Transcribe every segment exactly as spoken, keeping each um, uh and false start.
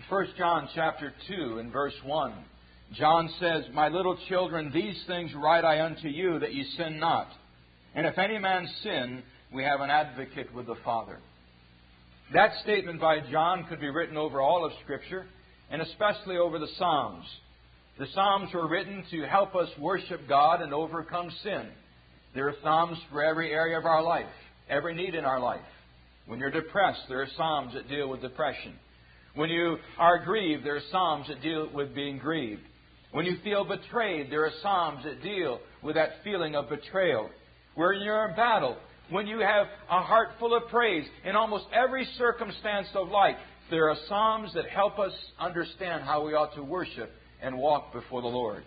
First John chapter two and verse one, John says, "My little children, these things write I unto you, that ye sin not. And if any man sin, we have an advocate with the Father." That statement by John could be written over all of Scripture, and especially over the Psalms. The Psalms were written to help us worship God and overcome sin. There are Psalms for every area of our life, every need in our life. When you're depressed, there are Psalms that deal with depression. When you are grieved, there are Psalms that deal with being grieved. When you feel betrayed, there are Psalms that deal with that feeling of betrayal. When you're in battle, when you have a heart full of praise, in almost every circumstance of life, there are Psalms that help us understand how we ought to worship and walk before the Lord.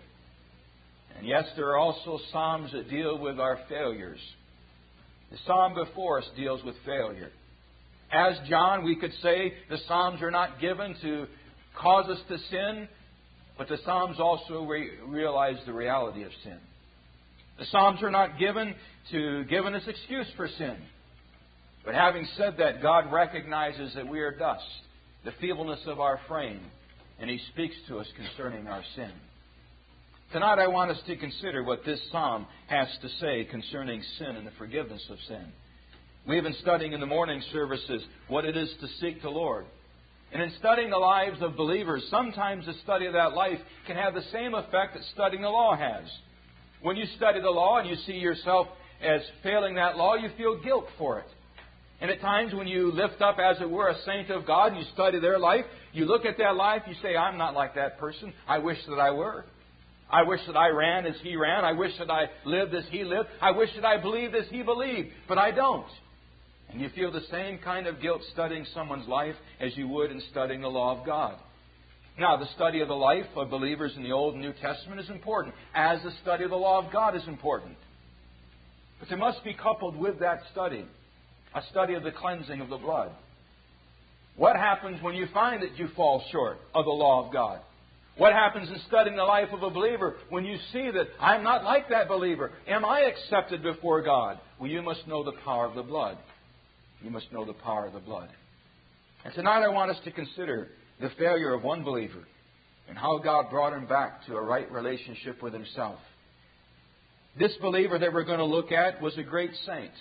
And yes, there are also Psalms that deal with our failures. The Psalm before us deals with failure. As John, we could say the Psalms are not given to cause us to sin, but the Psalms also re- realize the reality of sin. The Psalms are not given to give us excuse for sin. But having said that, God recognizes that we are dust, the feebleness of our frame, and He speaks to us concerning our sin. Tonight I want us to consider what this psalm has to say concerning sin and the forgiveness of sin. We've been studying in the morning services what it is to seek the Lord. And in studying the lives of believers, sometimes the study of that life can have the same effect that studying the law has. When you study the law and you see yourself as failing that law, you feel guilt for it. And at times when you lift up, as it were, a saint of God and you study their life, you look at that life, you say, "I'm not like that person. I wish that I were. I wish that I ran as he ran. I wish that I lived as he lived. I wish that I believed as he believed. But I don't." And you feel the same kind of guilt studying someone's life as you would in studying the law of God. Now, the study of the life of believers in the Old and New Testament is important, as the study of the law of God is important. But there must be coupled with that study a study of the cleansing of the blood. What happens when you find that you fall short of the law of God? What happens in studying the life of a believer when you see that I'm not like that believer? Am I accepted before God? Well, you must know the power of the blood. You must know the power of the blood. And tonight I want us to consider the failure of one believer and how God brought him back to a right relationship with Himself. This believer that we're going to look at was a great saint.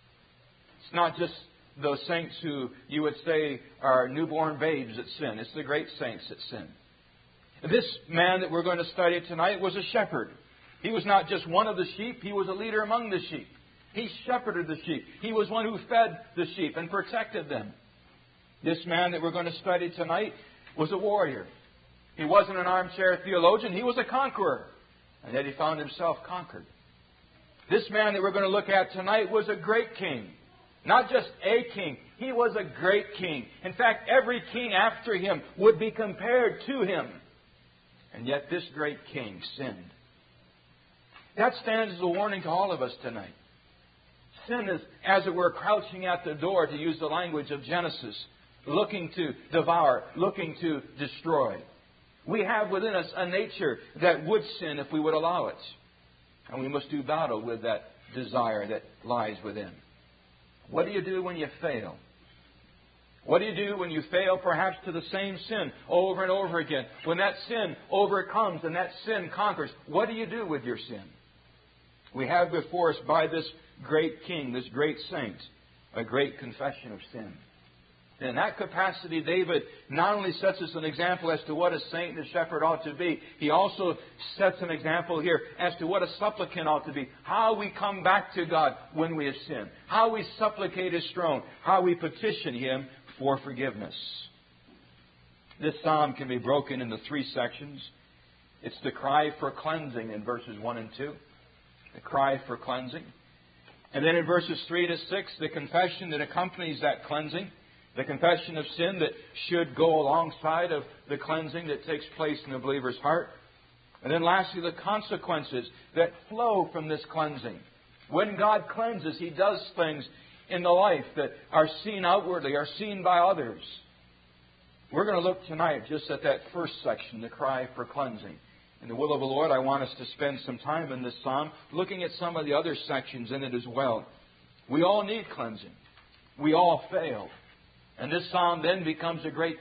It's not just those saints who you would say are newborn babes that sin. It's the great saints that sin. This man that we're going to study tonight was a shepherd. He was not just one of the sheep. He was a leader among the sheep. He shepherded the sheep. He was one who fed the sheep and protected them. This man that we're going to study tonight was a warrior. He wasn't an armchair theologian. He was a conqueror. And yet he found himself conquered. This man that we're going to look at tonight was a great king. Not just a king. He was a great king. In fact, every king after him would be compared to him. And yet this great king sinned. That stands as a warning to all of us tonight. Sin is, as it were, crouching at the door, to use the language of Genesis, looking to devour, looking to destroy. We have within us a nature that would sin if we would allow it. And we must do battle with that desire that lies within. What do you do when you fail? What do you do when you fail perhaps to the same sin over and over again? When that sin overcomes and that sin conquers, what do you do with your sin? We have before us by this great king, this great saint, a great confession of sin. And in that capacity, David not only sets us an example as to what a saint and a shepherd ought to be, he also sets an example here as to what a supplicant ought to be. How we come back to God when we have sinned. How we supplicate His throne. How we petition Him for forgiveness. This psalm can be broken into three sections. It's the cry for cleansing in verses one and two. The cry for cleansing. And then in verses three to six, the confession that accompanies that cleansing. The confession of sin that should go alongside of the cleansing that takes place in the believer's heart. And then lastly, the consequences that flow from this cleansing. When God cleanses, He does things in the life that are seen outwardly, are seen by others. We're going to look tonight just at that first section, the cry for cleansing. In the will of the Lord, I want us to spend some time in this psalm looking at some of the other sections in it as well. We all need cleansing. We all fail. And this psalm then becomes a great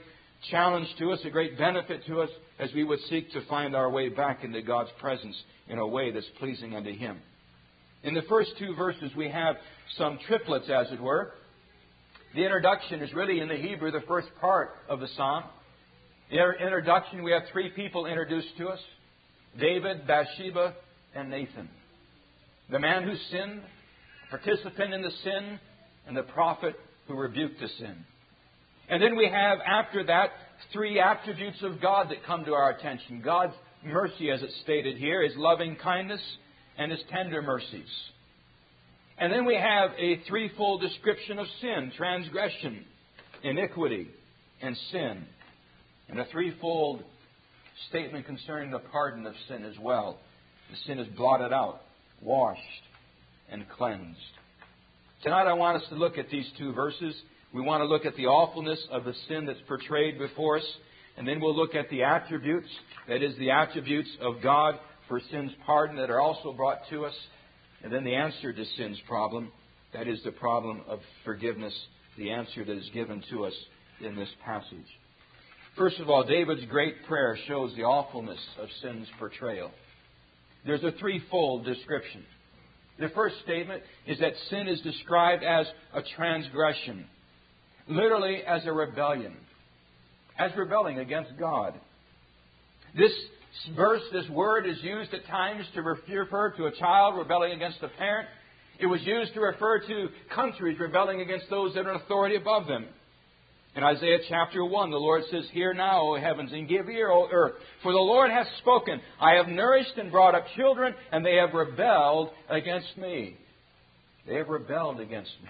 challenge to us, a great benefit to us, as we would seek to find our way back into God's presence in a way that's pleasing unto Him. In the first two verses, we have some triplets, as it were. The introduction is really, in the Hebrew, the first part of the psalm. In the introduction, we have three people introduced to us: David, Bathsheba, and Nathan. The man who sinned, participant in the sin, and the prophet who rebuked the sin. And then we have, after that, three attributes of God that come to our attention. God's mercy, as it's stated here, His loving kindness and His tender mercies. And then we have a threefold description of sin: transgression, iniquity, and sin. And a threefold statement concerning the pardon of sin as well. The sin is blotted out, washed, and cleansed. Tonight I want us to look at these two verses. We want to look at the awfulness of the sin that's portrayed before us. And then we'll look at the attributes, that is, the attributes of God for sin's pardon that are also brought to us. And then the answer to sin's problem, that is the problem of forgiveness, the answer that is given to us in this passage. First of all, David's great prayer shows the awfulness of sin's portrayal. There's a threefold description. The first statement is that sin is described as a transgression, literally as a rebellion, as rebelling against God. This verse, this word is used at times to refer to a child rebelling against a parent. It was used to refer to countries rebelling against those that are in authority above them. In Isaiah chapter one, the Lord says, "Hear now, O heavens, and give ear, O earth. For the Lord hath spoken. I have nourished and brought up children, and they have rebelled against me." They have rebelled against me.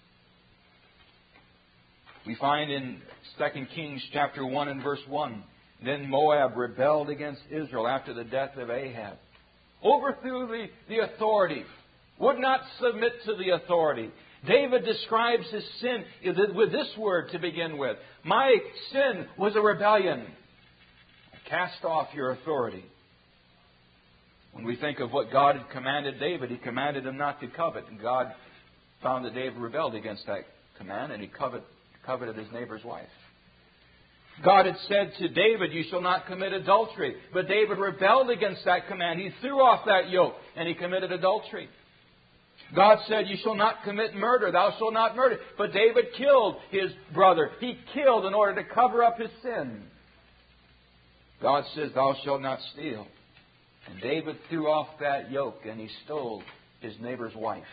We find in Second Kings chapter one and verse one, "Then Moab rebelled against Israel after the death of Ahab." Overthrew the, the authority. Would not submit to the authority. David describes his sin with this word to begin with. "My sin was a rebellion. Cast off your authority." When we think of what God had commanded David, He commanded him not to covet. And God found that David rebelled against that command, and he covet, coveted his neighbor's wife. God had said to David, "You shall not commit adultery." But David rebelled against that command. He threw off that yoke, and he committed adultery. God said, "You shall not commit murder. Thou shalt not murder." But David killed his brother. He killed in order to cover up his sin. God says, "Thou shalt not steal." And David threw off that yoke and he stole his neighbor's wife.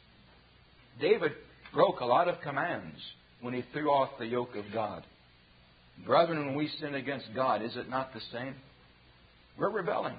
David broke a lot of commands when he threw off the yoke of God. Brethren, when we sin against God, is it not the same? We're rebelling.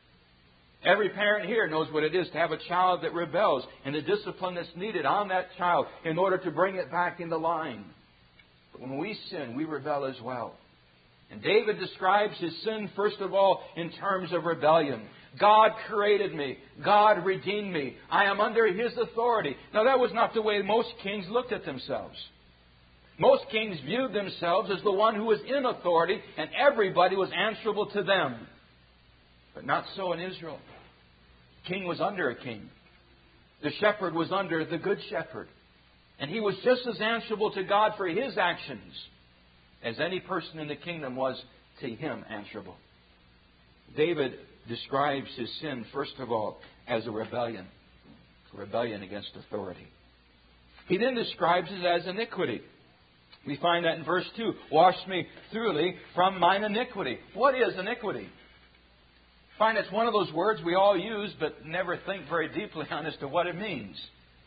Every parent here knows what it is to have a child that rebels and the discipline that's needed on that child in order to bring it back into line. But when we sin, we rebel as well. And David describes his sin, first of all, in terms of rebellion. God created me. God redeemed me. I am under His authority. Now, that was not the way most kings looked at themselves. Most kings viewed themselves as the one who was in authority, and everybody was answerable to them. But not so in Israel. The king was under a king. The shepherd was under the good shepherd. And he was just as answerable to God for his actions as any person in the kingdom was to him answerable. David describes his sin, first of all, as a rebellion. A rebellion against authority. He then describes it as iniquity. We find that in verse two. "Wash me thoroughly from mine iniquity." What is iniquity? I find it's one of those words we all use but never think very deeply on as to what it means.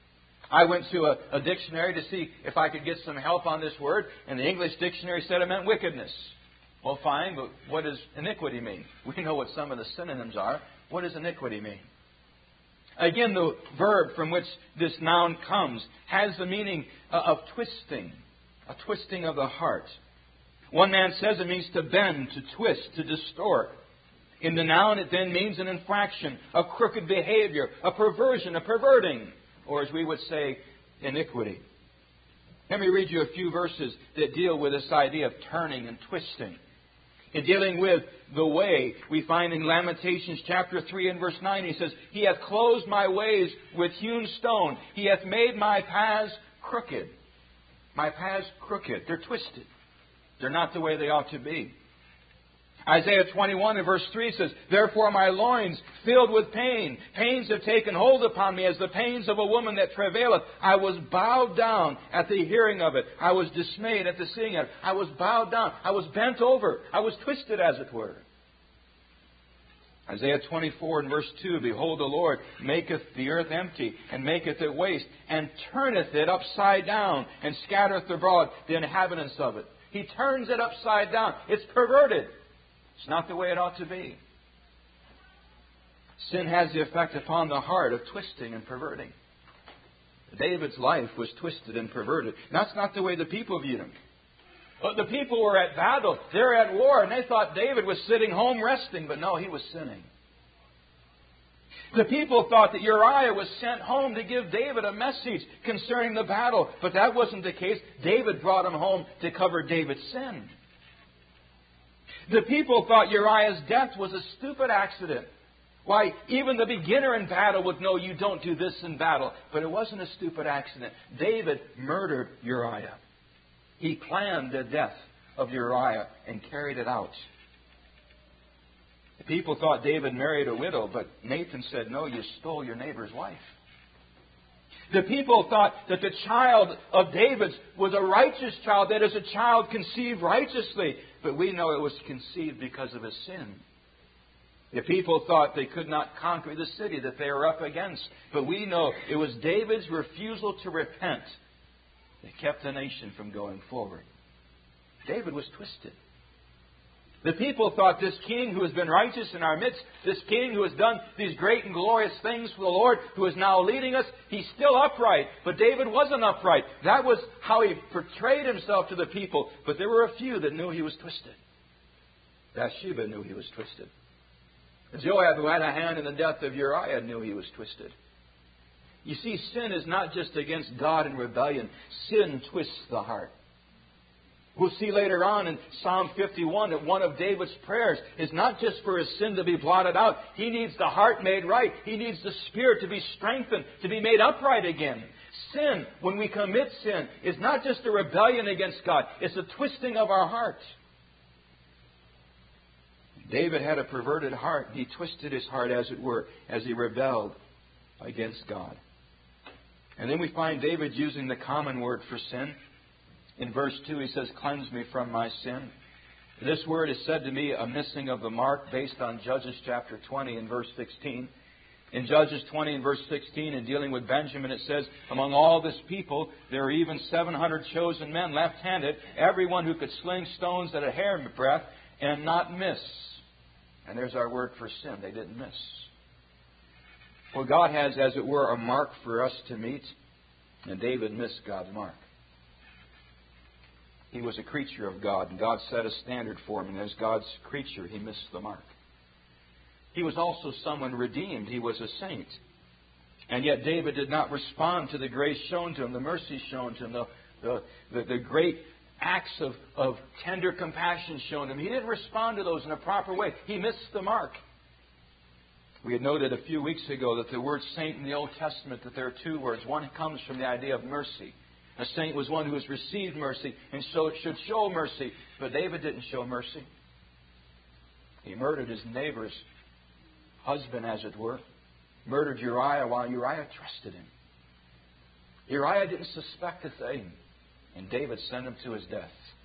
I went to a, a dictionary to see if I could get some help on this word, and the English dictionary said it meant wickedness. Well, fine, but what does iniquity mean? We know what some of the synonyms are. What does iniquity mean? Again, the verb from which this noun comes has the meaning of twisting, a twisting of the heart. One man says it means to bend, to twist, to distort. In the noun, it then means an infraction, a crooked behavior, a perversion, a perverting, or as we would say, iniquity. Let me read you a few verses that deal with this idea of turning and twisting. In dealing with the way, we find in Lamentations chapter three and verse nine, he says, "He hath closed my ways with hewn stone. He hath made my paths crooked." My paths crooked. They're twisted. They're not the way they ought to be. Isaiah twenty-one and verse three says, "Therefore my loins filled with pain. Pains have taken hold upon me as the pains of a woman that travaileth. I was bowed down at the hearing of it. I was dismayed at the seeing of it." I was bowed down. I was bent over. I was twisted, as it were. Isaiah twenty-four and verse two, "Behold, the Lord maketh the earth empty, and maketh it waste, and turneth it upside down, and scattereth abroad the inhabitants of it." He turns it upside down. It's perverted. It's not the way it ought to be. Sin has the effect upon the heart of twisting and perverting. David's life was twisted and perverted. That's not the way the people viewed him. But the people were at battle. They're at war, and they thought David was sitting home resting. But no, he was sinning. The people thought that Uriah was sent home to give David a message concerning the battle. But that wasn't the case. David brought him home to cover David's sin. The people thought Uriah's death was a stupid accident. Why, even the beginner in battle would know you don't do this in battle. But it wasn't a stupid accident. David murdered Uriah. He planned the death of Uriah and carried it out. The people thought David married a widow, but Nathan said, "No, you stole your neighbor's wife." The people thought that the child of David's was a righteous child, that is, a child conceived righteously. But we know it was conceived because of his sin. The people thought they could not conquer the city that they were up against. But we know it was David's refusal to repent that kept the nation from going forward. David was twisted. The people thought this king who has been righteous in our midst, this king who has done these great and glorious things for the Lord, who is now leading us, he's still upright. But David wasn't upright. That was how he portrayed himself to the people. But there were a few that knew he was twisted. Bathsheba knew he was twisted. Joab, who had a hand in the death of Uriah, knew he was twisted. You see, sin is not just against God in rebellion. Sin twists the heart. We'll see later on in Psalm fifty-one that one of David's prayers is not just for his sin to be blotted out. He needs the heart made right. He needs the spirit to be strengthened, to be made upright again. Sin, when we commit sin, is not just a rebellion against God. It's a twisting of our heart. David had a perverted heart. He twisted his heart, as it were, as he rebelled against God. And then we find David using the common word for sin. In verse two, he says, "Cleanse me from my sin." This word is said to be a missing of the mark based on Judges chapter twenty and verse sixteen. In Judges twenty and verse sixteen, in dealing with Benjamin, it says, "Among all this people, there are even seven hundred chosen men left-handed, everyone who could sling stones at a hair's breadth and not miss." And there's our word for sin. They didn't miss. Well, God has, as it were, a mark for us to meet. And David missed God's mark. He was a creature of God, and God set a standard for him. And as God's creature, he missed the mark. He was also someone redeemed. He was a saint. And yet David did not respond to the grace shown to him, the mercy shown to him, the, the, the, the great acts of, of tender compassion shown to him. He didn't respond to those in a proper way. He missed the mark. We had noted a few weeks ago that the word saint in the Old Testament, that there are two words. One comes from the idea of mercy. A saint was one who has received mercy, and so it should show mercy. But David didn't show mercy. He murdered his neighbor's husband, as it were. Murdered Uriah while Uriah trusted him. Uriah didn't suspect a thing, and David sent him to his death.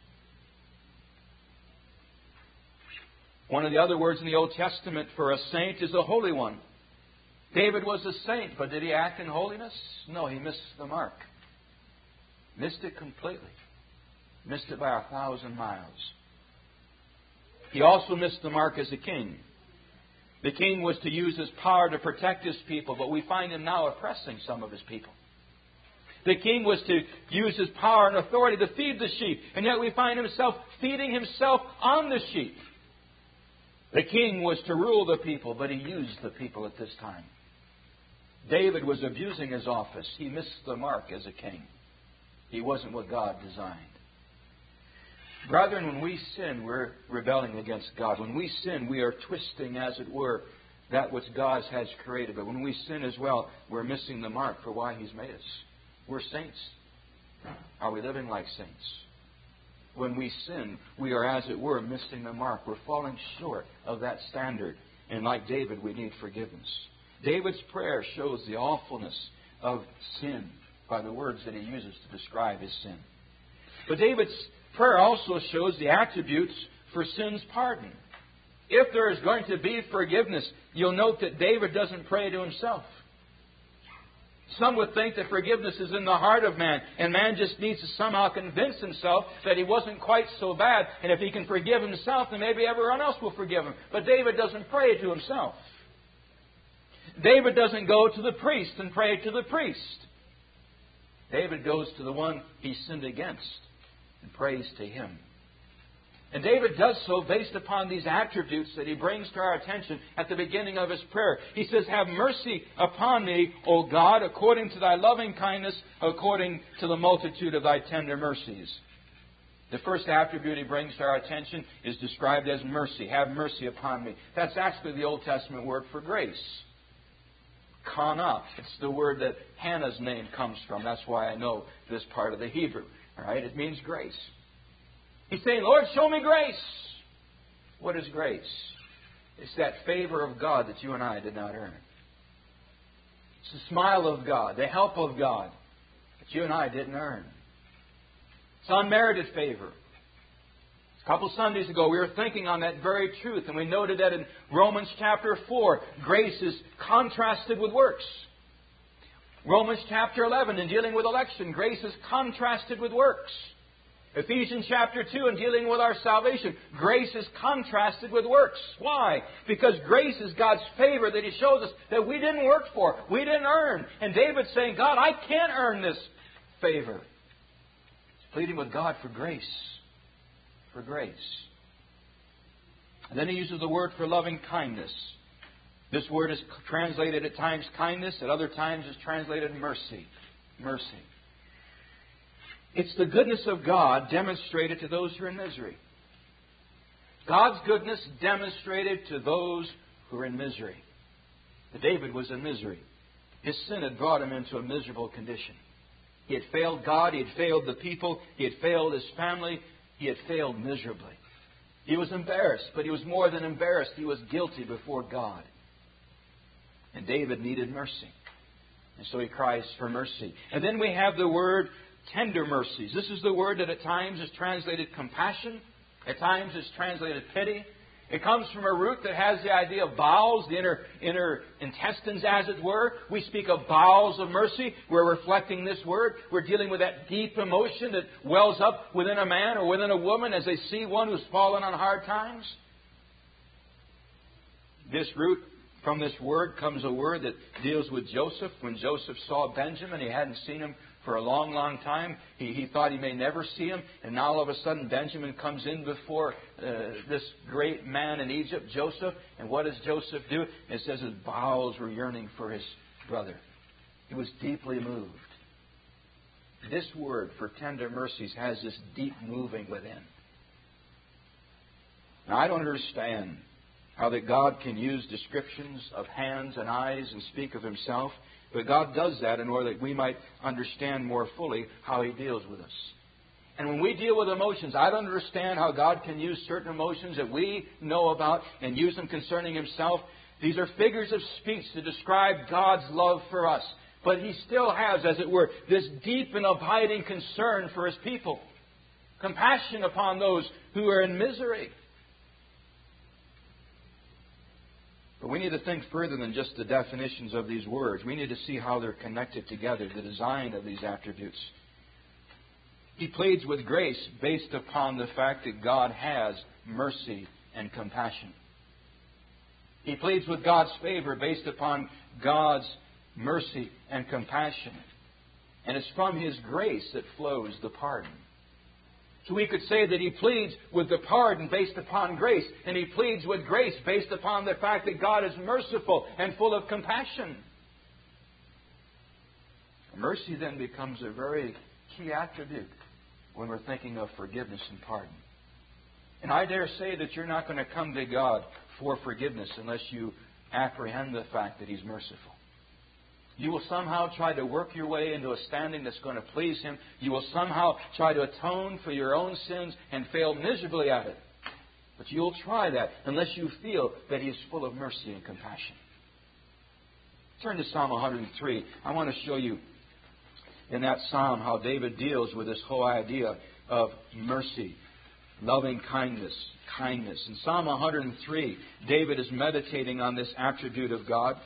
One of the other words in the Old Testament for a saint is a holy one. David was a saint, but did he act in holiness? No, he missed the mark. Missed it completely. Missed it by a thousand miles. He also missed the mark as a king. The king was to use his power to protect his people, but we find him now oppressing some of his people. The king was to use his power and authority to feed the sheep, and yet we find himself feeding himself on the sheep. The king was to rule the people, but he used the people at this time. David was abusing his office. He missed the mark as a king. He wasn't what God designed. Brethren, when we sin, we're rebelling against God. When we sin, we are twisting, as it were, that which God has created. But when we sin as well, we're missing the mark for why He's made us. We're saints. Are we living like saints? when we sin, we are, as it were, missing the mark. We're falling short of that standard. And like David, we need forgiveness. David's prayer shows the awfulness of sin by the words that he uses to describe his sin. But David's prayer also shows the attributes for sin's pardon. If there is going to be forgiveness, you'll note that David doesn't pray to himself. Some would think that forgiveness is in the heart of man, and man just needs to somehow convince himself that he wasn't quite so bad, and if he can forgive himself, then maybe everyone else will forgive him. But David doesn't pray to himself. David doesn't go to the priest and pray to the priest. David goes to the one he sinned against and prays to him. And David does so based upon these attributes that he brings to our attention at the beginning of his prayer. He says, "Have mercy upon me, O God, according to thy loving kindness, according to the multitude of thy tender mercies." The first attribute he brings to our attention is described as mercy. Have mercy upon me. That's actually the Old Testament word for grace. Kana. It's the word that Hannah's name comes from. That's why I know this part of the Hebrew. All right? It means grace. He's saying, "Lord, show me grace." What is grace? It's that favor of God that you and I did not earn. It's the smile of God, the help of God that you and I didn't earn. It's unmerited favor. A couple Sundays ago, we were thinking on that very truth, and we noted that in Romans chapter four, grace is contrasted with works. Romans chapter eleven, in dealing with election, grace is contrasted with works. Ephesians chapter two, in dealing with our salvation, grace is contrasted with works. Why? Because grace is God's favor that He shows us that we didn't work for, we didn't earn. And David's saying, "God, I can't earn this favor." He's pleading with God for grace. For grace. And then he uses the word for loving kindness. This word is translated at times kindness, at other times is translated mercy. Mercy. It's the goodness of God demonstrated to those who are in misery. God's goodness demonstrated to those who are in misery. David was in misery. His sin had brought him into a miserable condition. He had failed God. He had failed the people. He had failed his family. He had failed miserably. He was embarrassed, but he was more than embarrassed. He was guilty before God. And David needed mercy. And so he cries for mercy. And then we have the word tender mercies. This is the word that at times is translated compassion. At times is translated pity. It comes from a root that has the idea of bowels, the inner, inner intestines, as it were. We speak of bowels of mercy. We're reflecting this word. We're dealing with that deep emotion that wells up within a man or within a woman as they see one who's fallen on hard times. This root, from this word, comes a word that deals with Joseph. When Joseph saw Benjamin, he hadn't seen him for a long, long time. He, he thought he may never see him. And now all of a sudden Benjamin comes in before uh, this great man in Egypt, Joseph. And what does Joseph do? It says his bowels were yearning for his brother. He was deeply moved. This word for tender mercies has this deep moving within. Now I don't understand how that God can use descriptions of hands and eyes and speak of Himself. But God does that in order that we might understand more fully how He deals with us. And when we deal with emotions, I don't understand how God can use certain emotions that we know about and use them concerning Himself. These are figures of speech to describe God's love for us. But He still has, as it were, this deep and abiding concern for His people. Compassion upon those who are in misery. But we need to think further than just the definitions of these words. We need to see how they're connected together, the design of these attributes. He pleads with grace based upon the fact that God has mercy and compassion. He pleads with God's favor based upon God's mercy and compassion. And it's from His grace that flows the pardon. So we could say that he pleads with the pardon based upon grace. And he pleads with grace based upon the fact that God is merciful and full of compassion. Mercy then becomes a very key attribute when we're thinking of forgiveness and pardon. And I dare say that you're not going to come to God for forgiveness unless you apprehend the fact that He's merciful. You will somehow try to work your way into a standing that's going to please Him. You will somehow try to atone for your own sins and fail miserably at it. But you'll try that unless you feel that He is full of mercy and compassion. Turn to Psalm one hundred three. I want to show you in that psalm how David deals with this whole idea of mercy, loving kindness, kindness. In Psalm one hundred three, David is meditating on this attribute of God.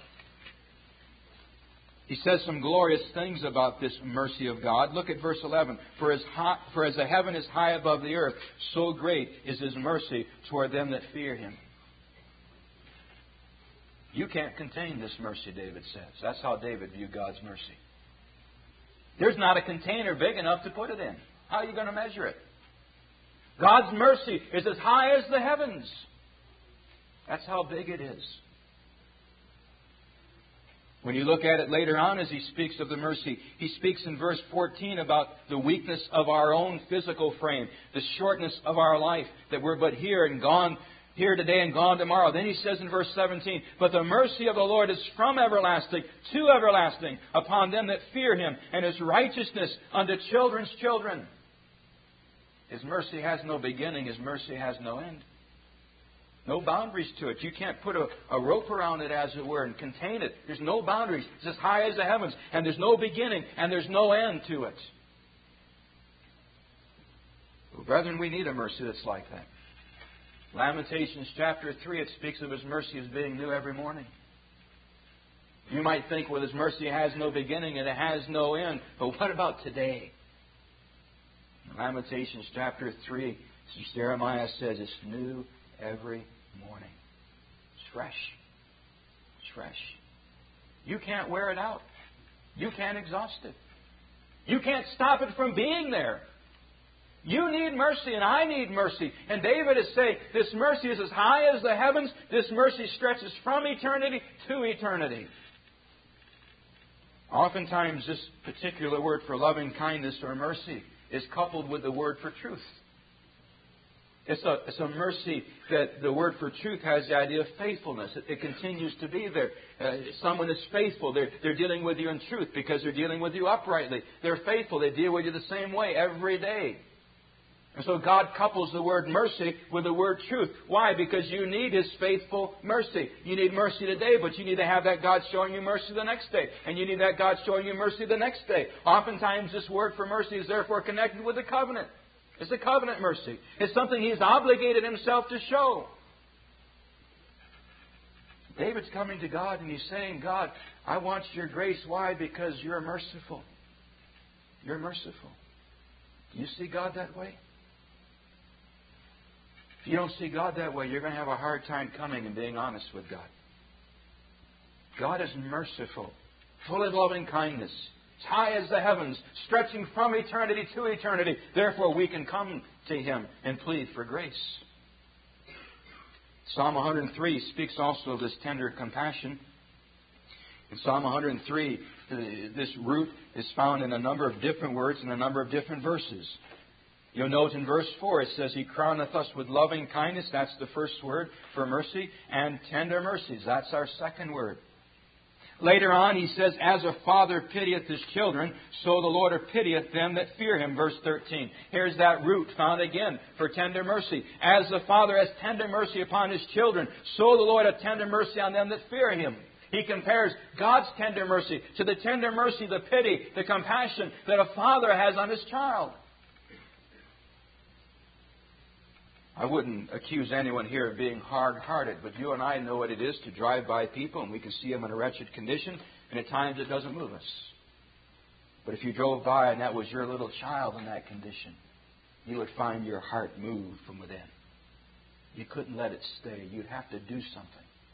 He says some glorious things about this mercy of God. Look at verse eleven. For as, high, for as the heaven is high above the earth, so great is His mercy toward them that fear Him. You can't contain this mercy, David says. That's how David viewed God's mercy. There's not a container big enough to put it in. How are you going to measure it? God's mercy is as high as the heavens. That's how big it is. When you look at it later on as he speaks of the mercy, he speaks in verse fourteen about the weakness of our own physical frame, the shortness of our life, that we're but here and gone, here today and gone tomorrow. Then he says in verse seventeen, but the mercy of the Lord is from everlasting to everlasting upon them that fear Him, and His righteousness unto children's children. His mercy has no beginning. His mercy has no end. No boundaries to it. You can't put a, a rope around it, as it were, and contain it. There's no boundaries. It's as high as the heavens. And there's no beginning. And there's no end to it. Well, brethren, we need a mercy that's like that. Lamentations chapter three, it speaks of His mercy as being new every morning. You might think, well, His mercy has no beginning and it has no end. But what about today? Lamentations chapter three, Jeremiah says it's new every morning. It's fresh. It's fresh. You can't wear it out. You can't exhaust it. You can't stop it from being there. You need mercy and I need mercy. And David is saying this mercy is as high as the heavens. This mercy stretches from eternity to eternity. Oftentimes this particular word for loving kindness or mercy is coupled with the word for truth. It's a, it's a mercy that the word for truth has the idea of faithfulness. It, it continues to be there. Uh, someone is faithful. They're, they're dealing with you in truth because they're dealing with you uprightly. They're faithful. They deal with you the same way every day. And so God couples the word mercy with the word truth. Why? Because you need His faithful mercy. You need mercy today, but you need to have that God showing you mercy the next day. And you need that God showing you mercy the next day. Oftentimes this word for mercy is therefore connected with the covenant. It's a covenant mercy. It's something He's obligated Himself to show. David's coming to God and he's saying, God, I want your grace. Why? Because you're merciful. You're merciful. Do you see God that way? If you don't see God that way, you're going to have a hard time coming and being honest with God. God is merciful, full of loving kindness, as high as the heavens, stretching from eternity to eternity. Therefore, we can come to Him and plead for grace. Psalm one hundred three speaks also of this tender compassion. In Psalm one hundred three, this root is found in a number of different words in a number of different verses. You'll note in verse four, it says, He crowneth us with loving kindness. That's the first word for mercy. And tender mercies. That's our second word. Later on, he says, As a father pitieth his children, so the Lord pitieth them that fear Him. Verse thirteen. Here's that root found again for tender mercy. As the Father has tender mercy upon His children, so the Lord hath tender mercy on them that fear Him. He compares God's tender mercy to the tender mercy, the pity, the compassion that a father has on his child. I wouldn't accuse anyone here of being hard-hearted, but you and I know what it is to drive by people and we can see them in a wretched condition, and at times it doesn't move us. But if you drove by and that was your little child in that condition, you would find your heart move from within. You couldn't let it stay. You'd have to do something.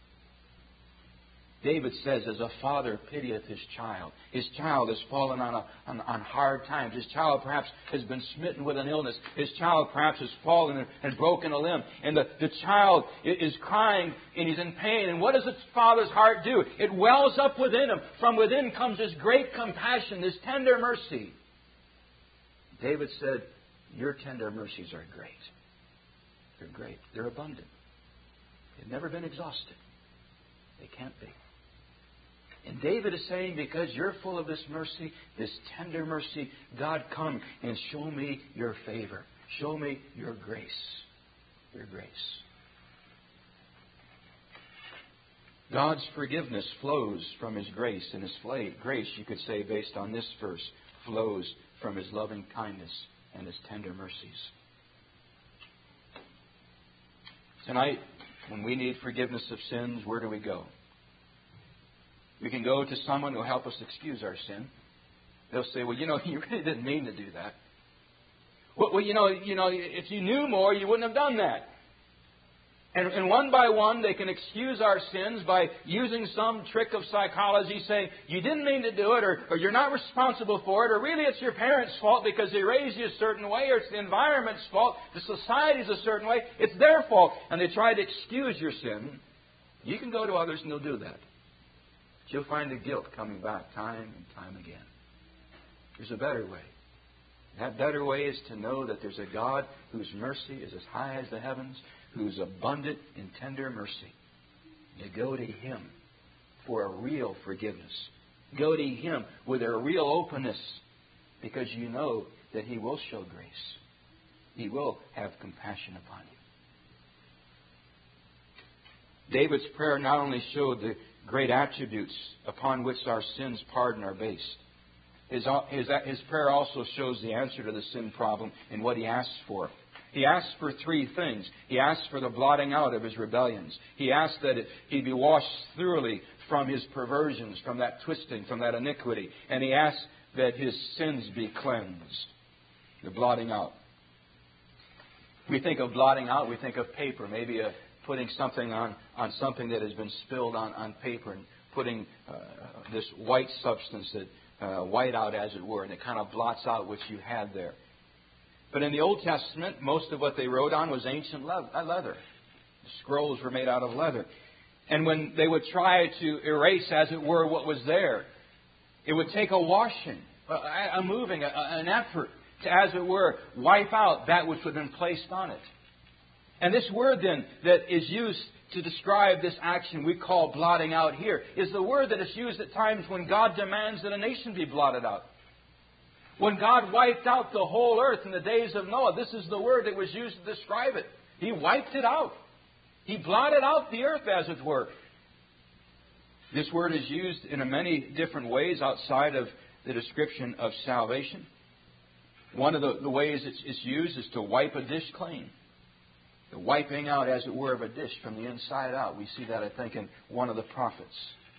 David says, as a father pitieth his child. His child has fallen on, a, on, on hard times. His child perhaps has been smitten with an illness. His child perhaps has fallen and, and broken a limb. And the, the child is crying and he's in pain. And what does the father's heart do? It wells up within him. From within comes this great compassion, this tender mercy. David said, your tender mercies are great. They're great. They're abundant. They've never been exhausted. They can't be. And David is saying, because you're full of this mercy, this tender mercy, God, come and show me your favor. Show me your grace. Your grace. God's forgiveness flows from His grace, and His grace, you could say, based on this verse, flows from His loving kindness and His tender mercies. Tonight, when we need forgiveness of sins, where do we go? We can go to someone who will help us excuse our sin. They'll say, well, you know, you really didn't mean to do that. Well, well you know, you know, if you knew more, you wouldn't have done that. And, and one by one, they can excuse our sins by using some trick of psychology, saying, you didn't mean to do it, or, or you're not responsible for it, or really it's your parents' fault because they raised you a certain way, or it's the environment's fault, the society's a certain way, it's their fault. And they try to excuse your sin. You can go to others and they'll do that. But you'll find the guilt coming back time and time again. There's a better way. That better way is to know that there's a God whose mercy is as high as the heavens, who's abundant in tender mercy. You go to Him for a real forgiveness. Go to Him with a real openness, because you know that He will show grace. He will have compassion upon you. David's prayer not only showed the great attributes upon which our sins pardon are based. His, his, his prayer also shows the answer to the sin problem in what he asks for. He asks for three things. He asks for the blotting out of his rebellions. He asks that it, he be washed thoroughly from his perversions, from that twisting, from that iniquity. And he asks that his sins be cleansed. The blotting out. We think of blotting out, we think of paper. Maybe a, putting something on, on something that has been spilled on, on paper, and putting uh, this white substance, that uh, white out as it were, and it kind of blots out what you had there. But in the Old Testament, most of what they wrote on was ancient leather. The scrolls were made out of leather. And when they would try to erase, as it were, what was there, it would take a washing, a, a moving, a, an effort to, as it were, wipe out that which had been placed on it. And this word then that is used to describe this action we call blotting out here is the word that is used at times when God demands that a nation be blotted out. When God wiped out the whole earth in the days of Noah, this is the word that was used to describe it. He wiped it out. He blotted out the earth, as it were. This word is used in many different ways outside of the description of salvation. One of the, the ways it's, it's used is to wipe a dish clean. The wiping out, as it were, of a dish from the inside out. We see that, I think, in one of the prophets.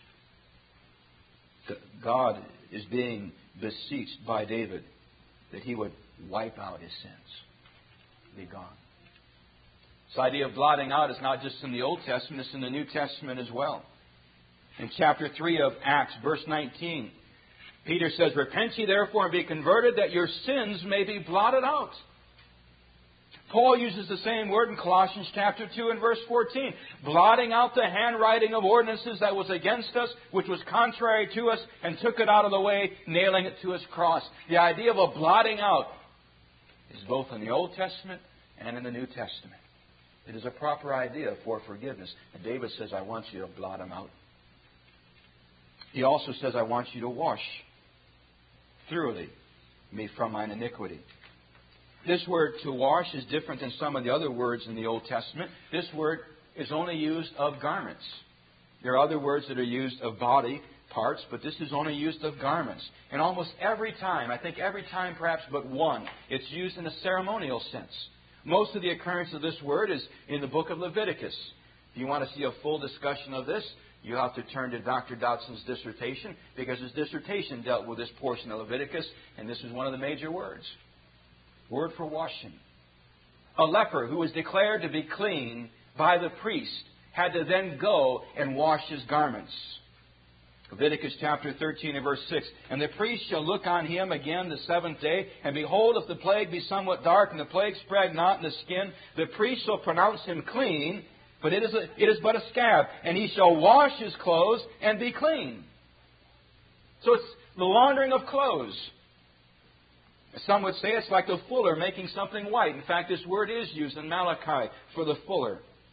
God is being beseeched by David that he would wipe out his sins. Be gone. This idea of blotting out is not just in the Old Testament, it's in the New Testament as well. In chapter three of Acts, verse nineteen, Peter says, repent ye therefore and be converted, that your sins may be blotted out. Paul uses the same word in Colossians chapter two and verse fourteen. Blotting out the handwriting of ordinances that was against us, which was contrary to us, and took it out of the way, nailing it to his cross. The idea of a blotting out is both in the Old Testament and in the New Testament. It is a proper idea for forgiveness. And David says, I want you to blot them out. He also says, I want you to wash thoroughly me from mine iniquity. This word to wash is different than some of the other words in the Old Testament. This word is only used of garments. There are other words that are used of body parts, but this is only used of garments. And almost every time, I think every time perhaps but one, it's used in a ceremonial sense. Most of the occurrence of this word is in the book of Leviticus. If you want to see a full discussion of this, you have to turn to Doctor Dodson's dissertation, because his dissertation dealt with this portion of Leviticus, and this is one of the major words. Word for washing. A leper who was declared to be clean by the priest had to then go and wash his garments. Leviticus chapter thirteen and verse six. And the priest shall look on him again the seventh day, and behold, if the plague be somewhat dark, and the plague spread not in the skin, the priest shall pronounce him clean, but it is, a, it is but a scab, and he shall wash his clothes and be clean. So it's the laundering of clothes. Some would say it's like the fuller making something white. In fact, this word is used in Malachi for the fuller.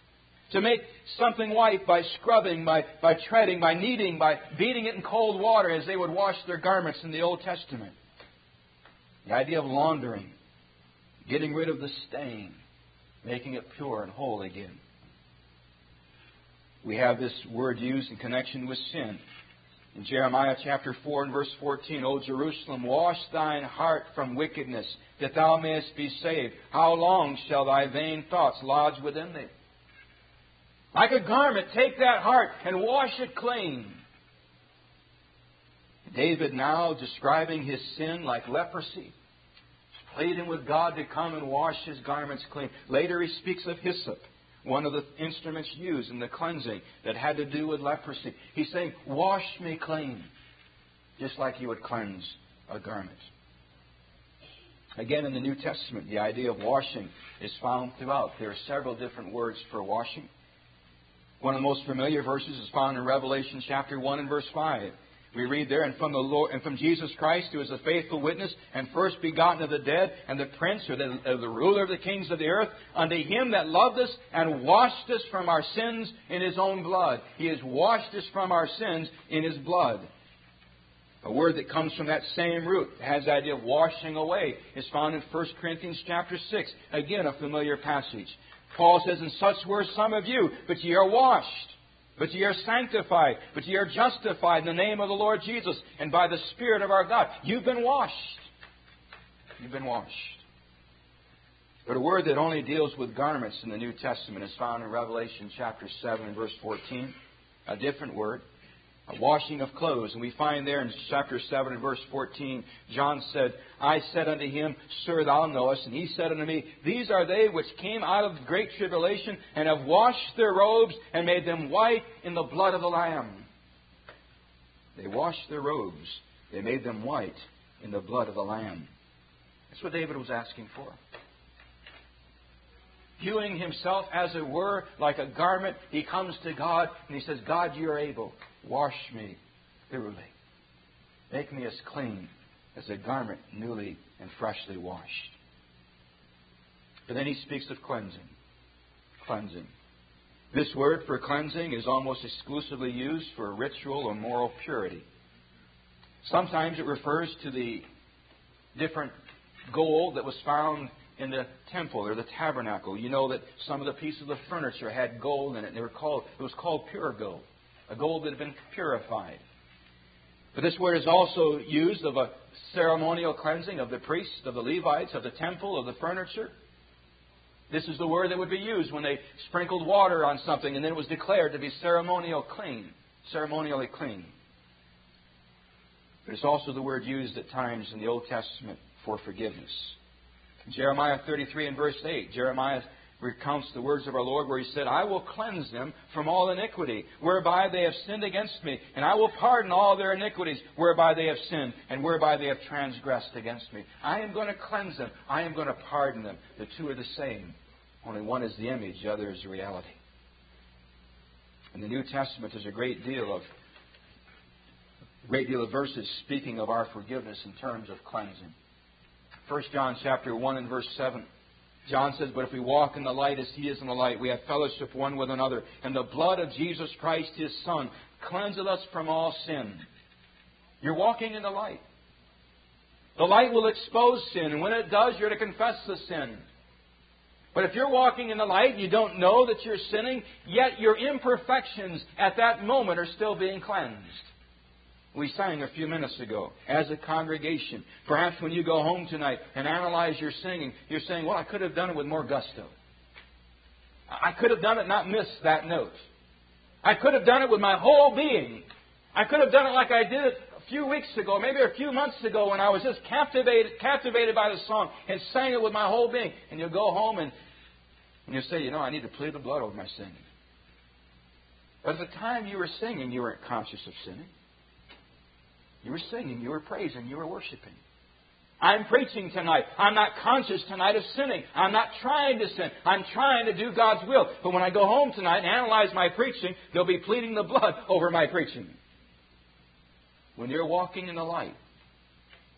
To make something white by scrubbing, by, by treading, by kneading, by beating it in cold water as they would wash their garments in the Old Testament. The idea of laundering, getting rid of the stain, making it pure and whole again. We have this word used in connection with sin. In Jeremiah chapter four and verse fourteen, O Jerusalem, wash thine heart from wickedness, that thou mayest be saved. How long shall thy vain thoughts lodge within thee? Like a garment, take that heart and wash it clean. David now describing his sin like leprosy, pleading with God to come and wash his garments clean. Later he speaks of hyssop, one of the instruments used in the cleansing that had to do with leprosy. He's saying, wash me clean, just like you would cleanse a garment. Again, in the New Testament, the idea of washing is found throughout. There are several different words for washing. One of the most familiar verses is found in Revelation chapter one and verse five. We read there, and from the Lord, and from Jesus Christ, who is a faithful witness and first begotten of the dead, and the prince or the, or the ruler of the kings of the earth, unto him that loved us and washed us from our sins in his own blood. He has washed us from our sins in his blood. A word that comes from that same root, has the idea of washing away, is found in First Corinthians chapter six. Again, a familiar passage. Paul says, and such were some of you, but ye are washed. But ye are sanctified, but ye are justified in the name of the Lord Jesus and by the Spirit of our God. You've been washed. You've been washed. But a word that only deals with garments in the New Testament is found in Revelation chapter seven and verse fourteen. A different word. A washing of clothes. And we find there in chapter seven and verse fourteen, John said, I said unto him, Sir, thou knowest. And he said unto me, These are they which came out of great tribulation, and have washed their robes, and made them white in the blood of the Lamb. They washed their robes. They made them white in the blood of the Lamb. That's what David was asking for. Viewing himself, as it were, like a garment, he comes to God, and he says, God, you are able. Wash me thoroughly. Make me as clean as a garment newly and freshly washed. But then he speaks of cleansing. Cleansing. This word for cleansing is almost exclusively used for ritual or moral purity. Sometimes it refers to the different gold that was found in the temple or the tabernacle. You know that some of the pieces of the furniture had gold in it. They were called, it was called pure gold. A gold that had been purified. But this word is also used of a ceremonial cleansing of the priests, of the Levites, of the temple, of the furniture. This is the word that would be used when they sprinkled water on something and then it was declared to be ceremonial clean, ceremonially clean. But it's also the word used at times in the Old Testament for forgiveness. In Jeremiah thirty-three and verse eight, Jeremiah recounts the words of our Lord where He said, I will cleanse them from all iniquity, whereby they have sinned against me, and I will pardon all their iniquities, whereby they have sinned, and whereby they have transgressed against me. I am going to cleanse them. I am going to pardon them. The two are the same. Only one is the image, the other is the reality. In the New Testament, there's a great deal of a great deal of verses speaking of our forgiveness in terms of cleansing. First John chapter one and verse seven. John says, but if we walk in the light as He is in the light, we have fellowship one with another. And the blood of Jesus Christ, His Son, cleanseth us from all sin. You're walking in the light. The light will expose sin. And when it does, you're to confess the sin. But if you're walking in the light and you don't know that you're sinning, yet your imperfections at that moment are still being cleansed. We sang a few minutes ago, as a congregation. Perhaps when you go home tonight and analyze your singing, you're saying, well, I could have done it with more gusto. I could have done it, not missed that note. I could have done it with my whole being. I could have done it like I did it a few weeks ago, maybe a few months ago, when I was just captivated, captivated by the song and sang it with my whole being. And you'll go home and, and you'll say, you know, I need to plead the blood over my singing. But at the time you were singing, you weren't conscious of sinning. You were singing, you were praising, you were worshiping. I'm preaching tonight. I'm not conscious tonight of sinning. I'm not trying to sin. I'm trying to do God's will. But when I go home tonight and analyze my preaching, they'll be pleading the blood over my preaching. When you're walking in the light, and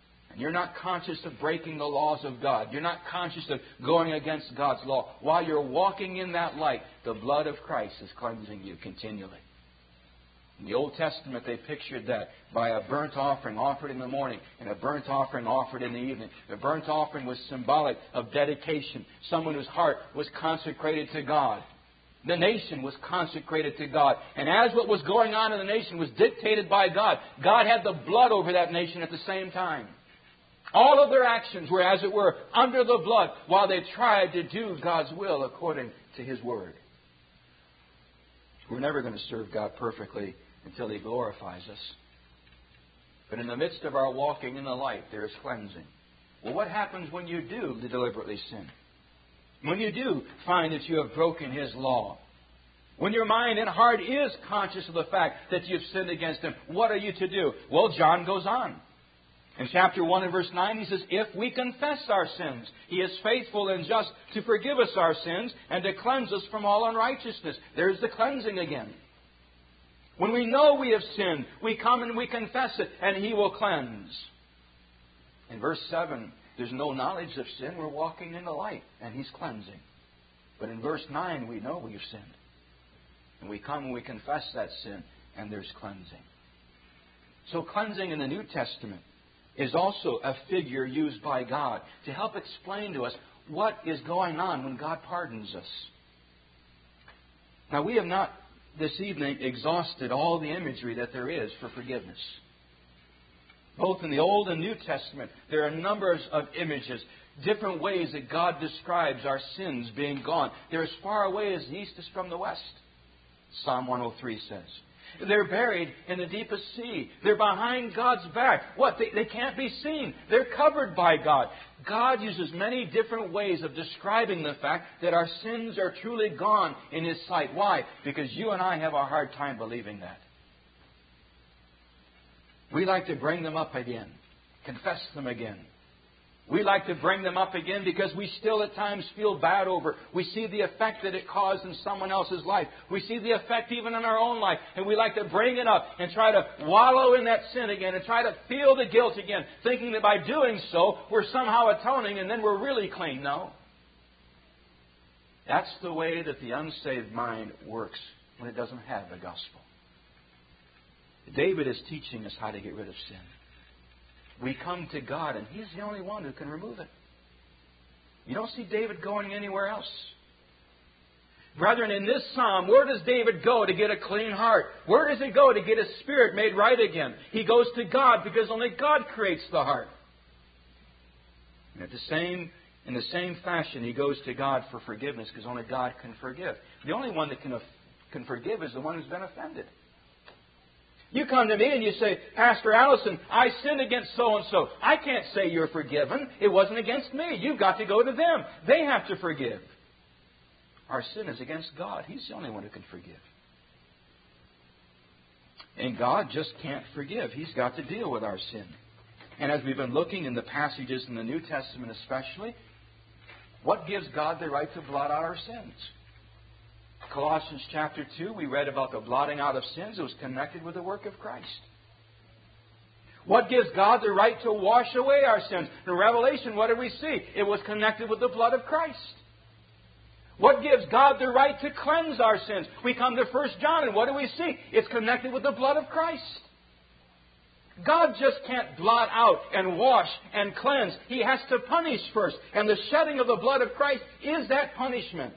You're not conscious of breaking the laws of God. You're not conscious of going against God's law. While you're walking in that light, the blood of Christ is cleansing you continually. In the Old Testament, they pictured that by a burnt offering offered in the morning and a burnt offering offered in the evening. The burnt offering was symbolic of dedication. Someone whose heart was consecrated to God. The nation was consecrated to God. And as what was going on in the nation was dictated by God, God had the blood over that nation at the same time. All of their actions were, as it were, under the blood while they tried to do God's will according to His Word. We're never going to serve God perfectly until He glorifies us. But in the midst of our walking in the light, there is cleansing. Well, what happens when you do deliberately sin? When you do find that you have broken His law? When your mind and heart is conscious of the fact that you've sinned against Him, what are you to do? Well, John goes on. In chapter one and verse nine, he says, if we confess our sins, He is faithful and just to forgive us our sins and to cleanse us from all unrighteousness. There's the cleansing again. When we know we have sinned, we come and we confess it, and He will cleanse. In verse seven, there's no knowledge of sin. We're walking in the light, and He's cleansing. But in verse nine, we know we've sinned. And we come and we confess that sin, and there's cleansing. So cleansing in the New Testament is also a figure used by God to help explain to us what is going on when God pardons us. Now, we have not this evening exhausted all the imagery that there is for forgiveness. Both in the Old and New Testament, there are numbers of images, different ways that God describes our sins being gone. They're as far away as the east is from the west, Psalm one oh three says. They're buried in the deepest sea. They're behind God's back. What? They, they can't be seen. They're covered by God. God uses many different ways of describing the fact that our sins are truly gone in His sight. Why? Because you and I have a hard time believing that. We like to bring them up again, confess them again. We like to bring them up again because we still at times feel bad over it. We see the effect that it caused in someone else's life. We see the effect even in our own life. And we like to bring it up and try to wallow in that sin again and try to feel the guilt again, thinking that by doing so, we're somehow atoning and then we're really clean. No. That's the way that the unsaved mind works when it doesn't have the gospel. David is teaching us how to get rid of sin. We come to God, and He's the only one who can remove it. You don't see David going anywhere else. Brethren, in this psalm, where does David go to get a clean heart? Where does he go to get his spirit made right again? He goes to God because only God creates the heart. And at the same, in the same fashion, he goes to God for forgiveness because only God can forgive. The only one that can, can forgive is the one who's been offended. You come to me and you say, Pastor Allison, I sinned against so-and-so. I can't say you're forgiven. It wasn't against me. You've got to go to them. They have to forgive. Our sin is against God. He's the only one who can forgive. And God just can't forgive. He's got to deal with our sin. And as we've been looking in the passages in the New Testament especially, what gives God the right to blot out our sins? Colossians chapter two, we read about the blotting out of sins. It was connected with the work of Christ. What gives God the right to wash away our sins? In Revelation, what do we see? It was connected with the blood of Christ. What gives God the right to cleanse our sins? We come to First John, and what do we see? It's connected with the blood of Christ. God just can't blot out and wash and cleanse. He has to punish first. And the shedding of the blood of Christ is that punishment.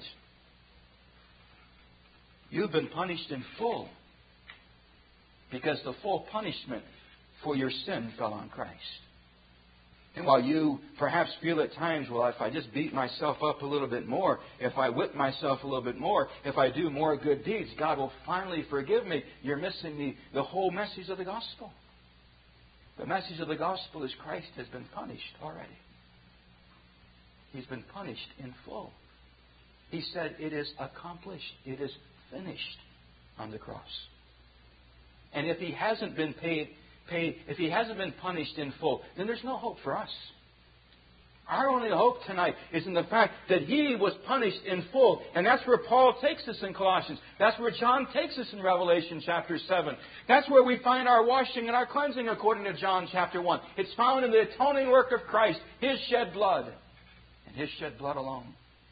You've been punished in full because the full punishment for your sin fell on Christ. And while you perhaps feel at times, well, if I just beat myself up a little bit more, if I whip myself a little bit more, if I do more good deeds, God will finally forgive me. You're missing the, the whole message of the gospel. The message of the gospel is Christ has been punished already. He's been punished in full. He said, it is accomplished. It is finished on the cross. And if He hasn't been paid, paid, if He hasn't been punished in full, then there's no hope for us. Our only hope tonight is in the fact that He was punished in full. And that's where Paul takes us in Colossians. That's where John takes us in Revelation chapter seven. That's where we find our washing and our cleansing according to John chapter one. It's found in the atoning work of Christ, His shed blood, and His shed blood alone.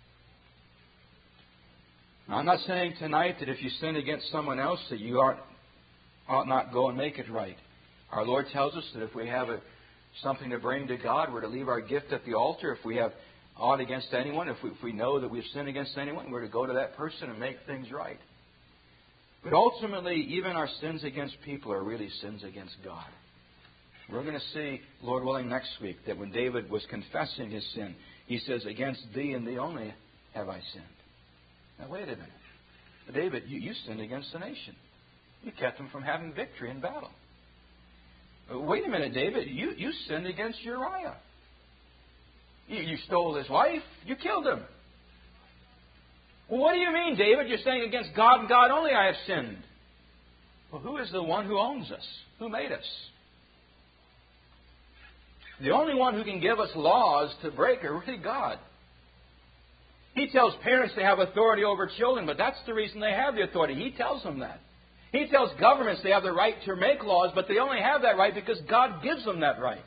Now, I'm not saying tonight that if you sin against someone else that you ought, ought not go and make it right. Our Lord tells us that if we have a something to bring to God, we're to leave our gift at the altar. If we have aught against anyone, if we, if we know that we've sinned against anyone, we're to go to that person and make things right. But ultimately, even our sins against people are really sins against God. We're going to see, Lord willing, next week that when David was confessing his sin, he says, against thee and thee only have I sinned. Now, wait a minute. David, you, you sinned against the nation. You kept them from having victory in battle. Wait a minute, David. You, you sinned against Uriah. You, you stole his wife. You killed him. Well, what do you mean, David? You're saying against God and God only I have sinned. Well, who is the one who owns us? Who made us? The only one who can give us laws to break are really God. He tells parents they have authority over children, but that's the reason they have the authority. He tells them that. He tells governments they have the right to make laws, but they only have that right because God gives them that right.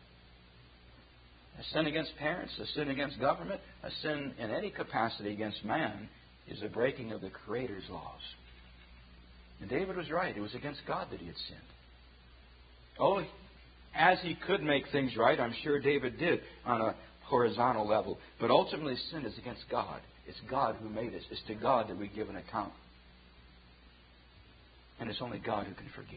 A sin against parents, a sin against government, a sin in any capacity against man is a breaking of the Creator's laws. And David was right. It was against God that he had sinned. Oh, as he could make things right, I'm sure David did on a horizontal level. But ultimately, sin is against God. It's God who made us. It's to God that we give an account. And it's only God who can forgive.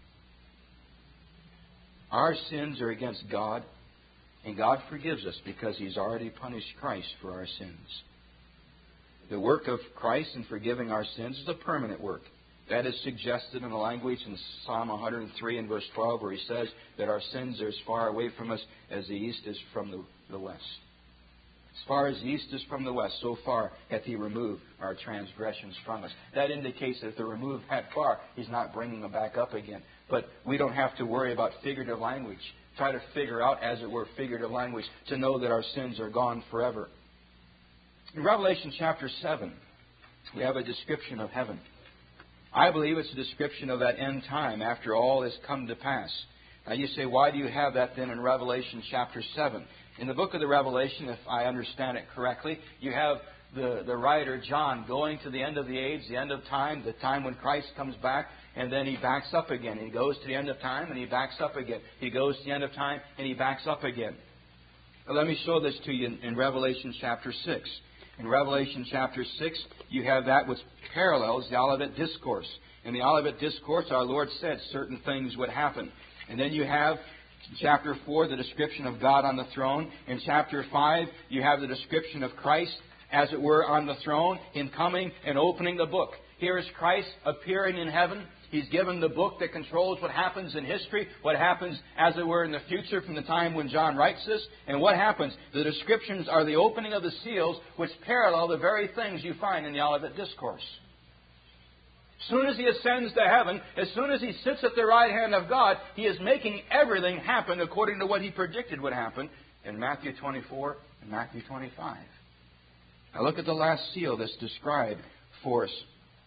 Our sins are against God, and God forgives us because He's already punished Christ for our sins. The work of Christ in forgiving our sins is a permanent work. That is suggested in the language in Psalm one hundred three and verse twelve, where He says that our sins are as far away from us as the east is from the, the west. As far as the east is from the west, so far hath He removed our transgressions from us. That indicates that if they're removed that far, He's not bringing them back up again. But we don't have to worry about figurative language. Try to figure out, as it were, figurative language to know that our sins are gone forever. In Revelation chapter seven, we have a description of heaven. I believe it's a description of that end time after all has come to pass. Now you say, why do you have that then in Revelation chapter seven? In the book of the Revelation, if I understand it correctly, you have the, the writer John going to the end of the age, the end of time, the time when Christ comes back, and then he backs up again. He goes to the end of time and he backs up again. He goes to the end of time and he backs up again. Now, let me show this to you in, in Revelation chapter six. In Revelation chapter six, you have that which parallels the Olivet Discourse. In the Olivet Discourse, our Lord said certain things would happen. And then you have in chapter four, the description of God on the throne. In chapter five, you have the description of Christ, as it were, on the throne, in coming and opening the book. Here is Christ appearing in heaven. He's given the book that controls what happens in history, what happens, as it were, in the future from the time when John writes this. And what happens? The descriptions are the opening of the seals, which parallel the very things you find in the Olivet Discourse. As soon as He ascends to heaven, as soon as He sits at the right hand of God, He is making everything happen according to what He predicted would happen in Matthew twenty-four and Matthew twenty-five. Now look at the last seal that's described for us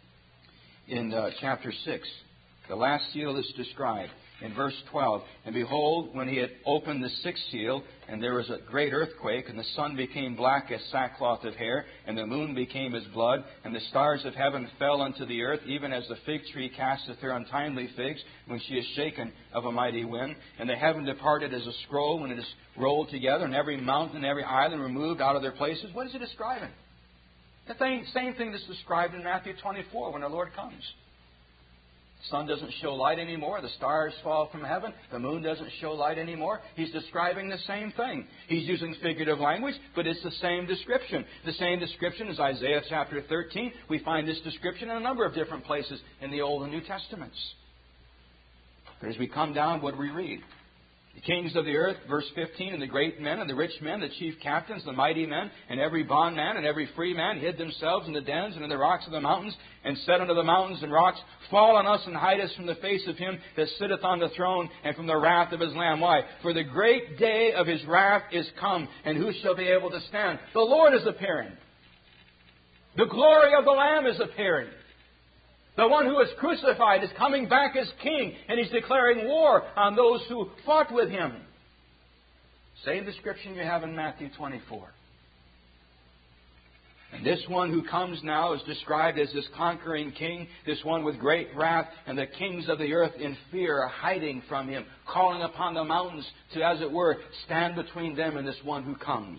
in uh, chapter six. The last seal is described in verse twelve. And behold, when He had opened the sixth seal, and there was a great earthquake, and the sun became black as sackcloth of hair, and the moon became as blood, and the stars of heaven fell unto the earth, even as the fig tree casteth her untimely figs, when she is shaken of a mighty wind. And the heaven departed as a scroll when it is rolled together, and every mountain and every island removed out of their places. What is He describing? The thing, same thing that's described in Matthew twenty-four when our Lord comes. The sun doesn't show light anymore. The stars fall from heaven. The moon doesn't show light anymore. He's describing the same thing. He's using figurative language, but it's the same description. The same description as Isaiah chapter thirteen. We find this description in a number of different places in the Old and New Testaments. But as we come down, what do we read? The kings of the earth, verse fifteen, and the great men and the rich men, the chief captains, the mighty men, and every bondman and every free man hid themselves in the dens and in the rocks of the mountains, and said unto the mountains and rocks, Fall on us and hide us from the face of him that sitteth on the throne and from the wrath of his Lamb. Why? For the great day of his wrath is come, and who shall be able to stand? The Lord is appearing. The glory of the Lamb is appearing. The one who is crucified is coming back as king, and he's declaring war on those who fought with him. Same description you have in Matthew twenty-four. And this one who comes now is described as this conquering king, this one with great wrath, and the kings of the earth in fear are hiding from him, calling upon the mountains to, as it were, stand between them and this one who comes.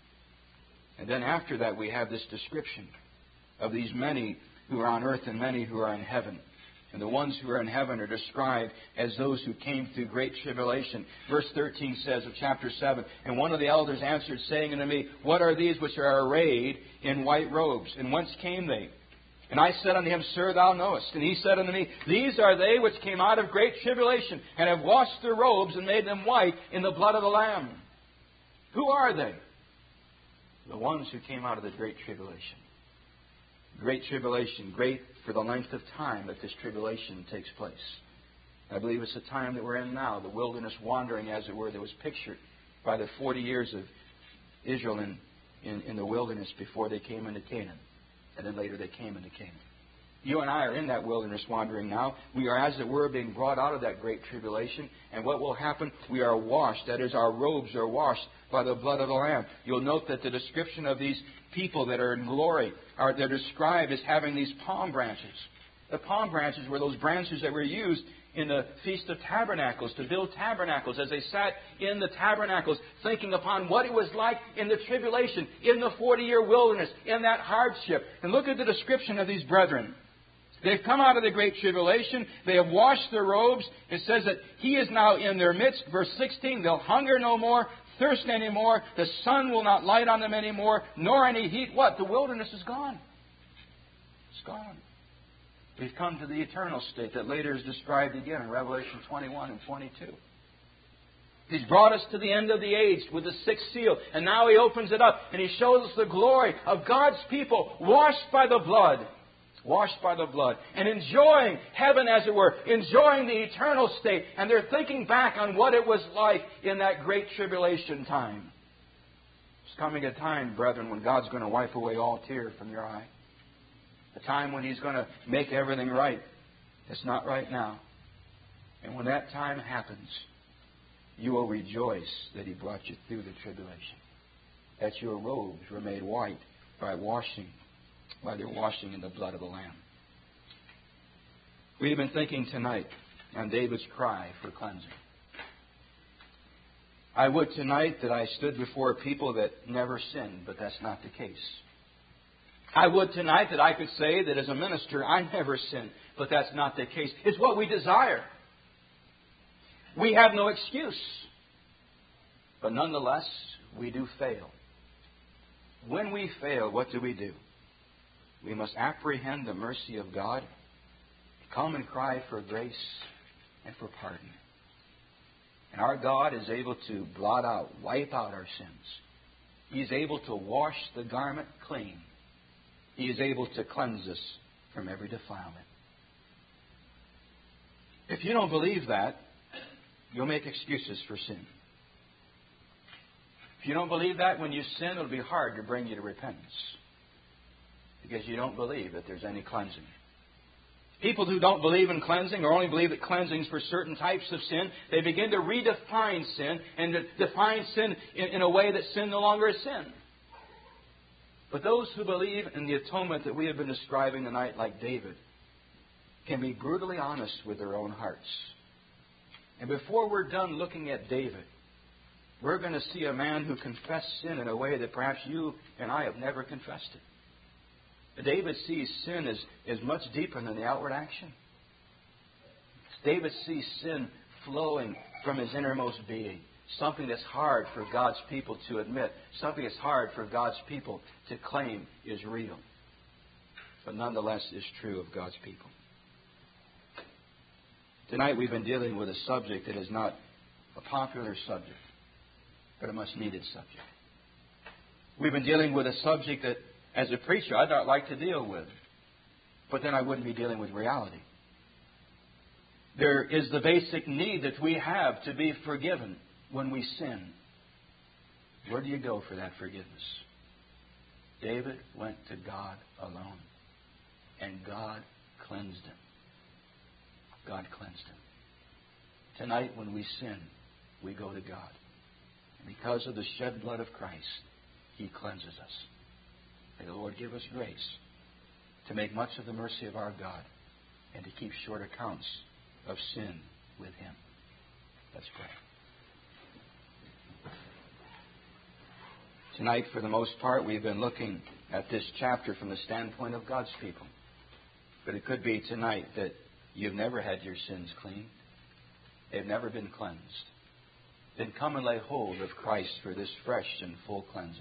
And then after that we have this description of these many who are on earth and many who are in heaven. And the ones who are in heaven are described as those who came through great tribulation. Verse thirteen says of chapter seven, And one of the elders answered, saying unto me, What are these which are arrayed in white robes? And whence came they? And I said unto him, Sir, thou knowest. And he said unto me, These are they which came out of great tribulation, and have washed their robes and made them white in the blood of the Lamb. Who are they? The ones who came out of the great tribulation. Great tribulation, great for the length of time that this tribulation takes place. I believe it's the time that we're in now, the wilderness wandering, as it were, that was pictured by the forty years of Israel in, in, in the wilderness before they came into Canaan. And then later they came into Canaan. You and I are in that wilderness wandering now. We are, as it were, being brought out of that great tribulation. And what will happen? We are washed. That is, our robes are washed by the blood of the Lamb. You'll note that the description of these people that are in glory are they're described as having these palm branches. The palm branches were those branches that were used in the Feast of Tabernacles to build tabernacles as they sat in the tabernacles thinking upon what it was like in the tribulation, in the forty-year wilderness, in that hardship. And look at the description of these brethren. They've come out of the great tribulation. They have washed their robes. It says that He is now in their midst. Verse sixteen, they'll hunger no more, thirst any more. The sun will not light on them anymore, nor any heat. What? The wilderness is gone. It's gone. We've come to the eternal state that later is described again in Revelation twenty-one and twenty-two. He's brought us to the end of the age with the sixth seal. And now He opens it up and He shows us the glory of God's people washed by the blood. Washed by the blood. And enjoying heaven, as it were. Enjoying the eternal state. And they're thinking back on what it was like in that great tribulation time. There's coming a time, brethren, when God's going to wipe away all tear from your eye. A time when He's going to make everything right. It's not right now. And when that time happens, you will rejoice that He brought you through the tribulation. That your robes were made white by washing, by their washing in the blood of the Lamb. We've been thinking tonight on David's cry for cleansing. I would tonight that I stood before people that never sinned, but that's not the case. I would tonight that I could say that as a minister, I never sin, but that's not the case. It's what we desire. We have no excuse. But nonetheless, we do fail. When we fail, what do we do? We must apprehend the mercy of God, come and cry for grace and for pardon. And our God is able to blot out, wipe out our sins. He is able to wash the garment clean. He is able to cleanse us from every defilement. If you don't believe that, you'll make excuses for sin. If you don't believe that, when you sin, it'll be hard to bring you to repentance. Because you don't believe that there's any cleansing. People who don't believe in cleansing or only believe that cleansing is for certain types of sin, they begin to redefine sin and to define sin in, in a way that sin no longer is sin. But those who believe in the atonement that we have been describing tonight, like David, can be brutally honest with their own hearts. And before we're done looking at David, we're going to see a man who confessed sin in a way that perhaps you and I have never confessed it. David sees sin as, as much deeper than the outward action. David sees sin flowing from his innermost being. Something that's hard for God's people to admit. Something that's hard for God's people to claim is real. But nonetheless is true of God's people. Tonight we've been dealing with a subject that is not a popular subject, but a much-needed subject. We've been dealing with a subject that, as a preacher, I'd not like to deal with. But then I wouldn't be dealing with reality. There is the basic need that we have to be forgiven when we sin. Where do you go for that forgiveness? David went to God alone. And God cleansed him. God cleansed him. Tonight when we sin, we go to God. And because of the shed blood of Christ, He cleanses us. May the Lord give us grace to make much of the mercy of our God and to keep short accounts of sin with Him. Let's pray. Tonight, for the most part, we've been looking at this chapter from the standpoint of God's people. But it could be tonight that you've never had your sins cleaned. They've never been cleansed. Then come and lay hold of Christ for this fresh and full cleansing.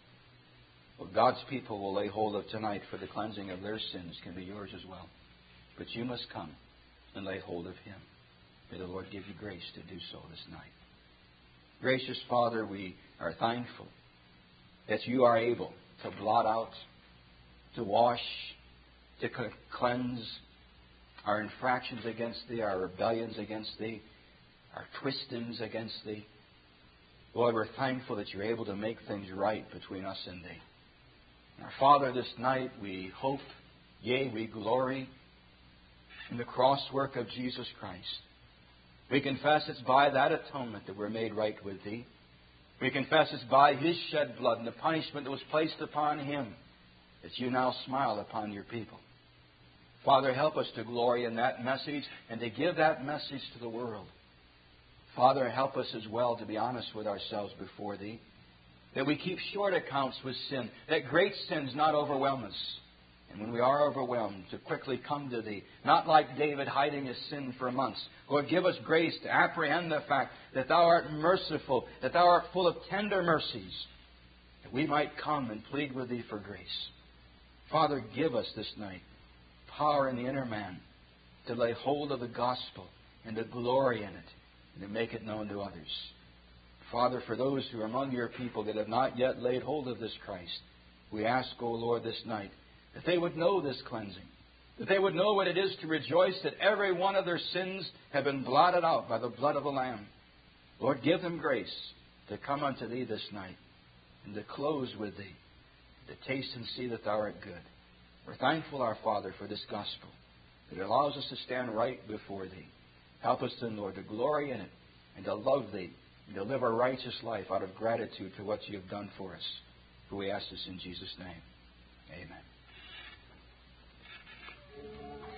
What God's people will lay hold of tonight for the cleansing of their sins can be yours as well. But you must come and lay hold of Him. May the Lord give you grace to do so this night. Gracious Father, we are thankful that You are able to blot out, to wash, to cleanse our infractions against Thee, our rebellions against Thee, our twistings against Thee. Lord, we're thankful that You're able to make things right between us and Thee. And our Father, this night we hope, yea, we glory in the cross work of Jesus Christ. We confess it's by that atonement that we're made right with Thee. We confess it's by His shed blood and the punishment that was placed upon Him that You now smile upon Your people. Father, help us to glory in that message and to give that message to the world. Father, help us as well to be honest with ourselves before Thee, that we keep short accounts with sin, that great sins not overwhelm us. And when we are overwhelmed, to quickly come to Thee, not like David hiding his sin for months. Lord, give us grace to apprehend the fact that Thou art merciful, that Thou art full of tender mercies, that we might come and plead with Thee for grace. Father, give us this night power in the inner man to lay hold of the gospel and to glory in it and to make it known to others. Father, for those who are among Your people that have not yet laid hold of this Christ, we ask, O Lord, this night, that they would know this cleansing, that they would know what it is to rejoice that every one of their sins have been blotted out by the blood of the Lamb. Lord, give them grace to come unto Thee this night and to close with Thee, to taste and see that Thou art good. We're thankful, our Father, for this gospel that allows us to stand right before Thee. Help us then, Lord, to glory in it and to love Thee and to live a righteous life out of gratitude for what You have done for us. For we ask this in Jesus' name. Amen.